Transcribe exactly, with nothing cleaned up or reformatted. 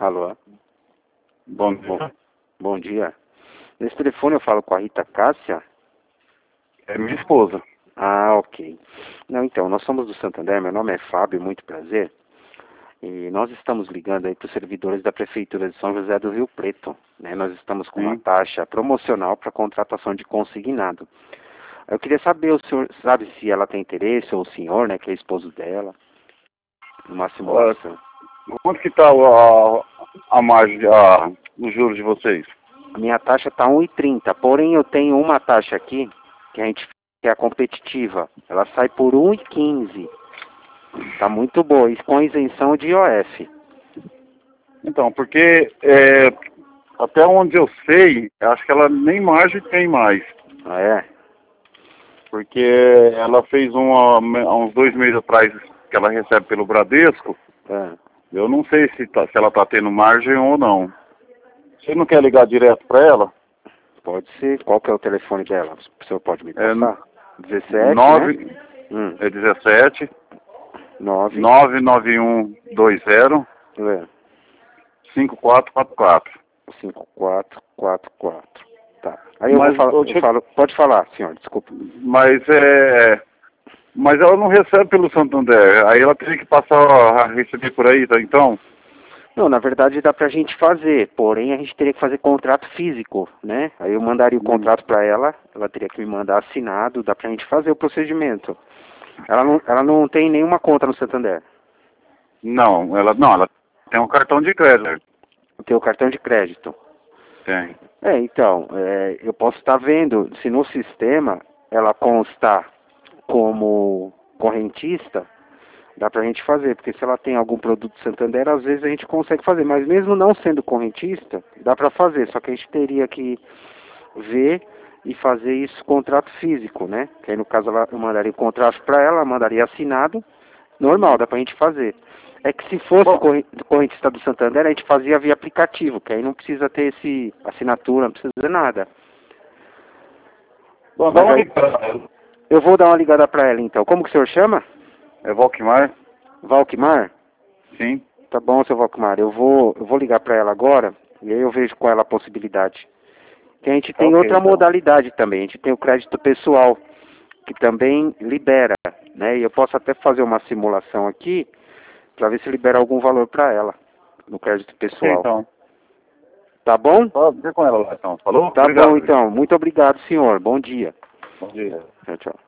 Alô? Bom dia. Bom dia. Nesse telefone eu falo com a Rita Cássia? É minha esposa. Ah, ok. Não, então, nós somos do Santander, meu nome é Fábio, muito prazer. E nós estamos ligando aí para os servidores da Prefeitura de São José do Rio Preto, né? Nós estamos com Sim. uma taxa promocional para contratação de consignado. Eu queria saber, o senhor sabe se ela tem interesse, ou o senhor, né, que é esposo dela, numa simulação. Quanto que está a, a margem, a, os juros de vocês? A minha taxa está um e trinta, porém eu tenho uma taxa aqui, que a gente que é a competitiva, ela sai por um e quinze. Tá muito boa, e com isenção de I O F. Então, porque é, até onde eu sei, acho que ela nem margem tem mais. Ah, é? Porque ela fez uma, há uns dois meses atrás que ela recebe pelo Bradesco. É. Eu não sei se, tá, se ela está tendo margem ou não. Você não quer ligar direto para ela? Pode ser. Qual que é o telefone dela? O senhor pode me passar? É dezessete, nove, né? Hum. é dezessete, nove. nove nove um dois zero, É. cinco quatro quatro quatro. cinco quatro quatro quatro. Tá. Aí eu Mas, vou falar, ô, eu tio- falo, pode falar, senhor, desculpa. mas é, mas ela não recebe pelo Santander. Aí ela teria que passar a receber por aí, tá? Então, Não, na verdade dá pra gente fazer, porém a gente teria que fazer contrato físico, né? Aí eu mandaria o Hum. contrato pra ela, ela teria que me mandar assinado, dá pra gente fazer o procedimento. Ela não, ela não tem nenhuma conta no Santander. não, ela não, ela tem um cartão de crédito. Tem o cartão de crédito. Tem. É, então, é, eu posso estar vendo se no sistema ela constar como correntista, dá pra gente fazer, porque se ela tem algum produto Santander, às vezes a gente consegue fazer, mas mesmo não sendo correntista, dá pra fazer, só que a gente teria que ver e fazer isso contrato físico, né? Que aí no caso ela, eu mandaria o contrato pra ela, ela mandaria assinado, normal, dá pra gente fazer. É que se fosse Bom, corre- correntista do Santander, a gente fazia via aplicativo, que aí não precisa ter esse assinatura, não precisa fazer nada. bom, dá Mas uma aí, ligada pra ela. eu vou dar uma ligada pra ela então. Como que o senhor chama? É Valquimar? Valquimar? Sim. Tá bom, seu Valquimar. Eu vou, eu vou ligar pra ela agora e aí eu vejo com ela a possibilidade. Que a gente Tá tem ok, outra então. modalidade também. A gente tem o crédito pessoal, que também libera, né? E eu posso até fazer uma simulação aqui pra ver se libera algum valor pra ela no crédito Ok, pessoal. então. Tá bom? Tá, fica com ela lá, então. Falou? Tá bom, Obrigado. então. Muito obrigado, senhor. Bom dia. Bom dia. Tchau, tchau.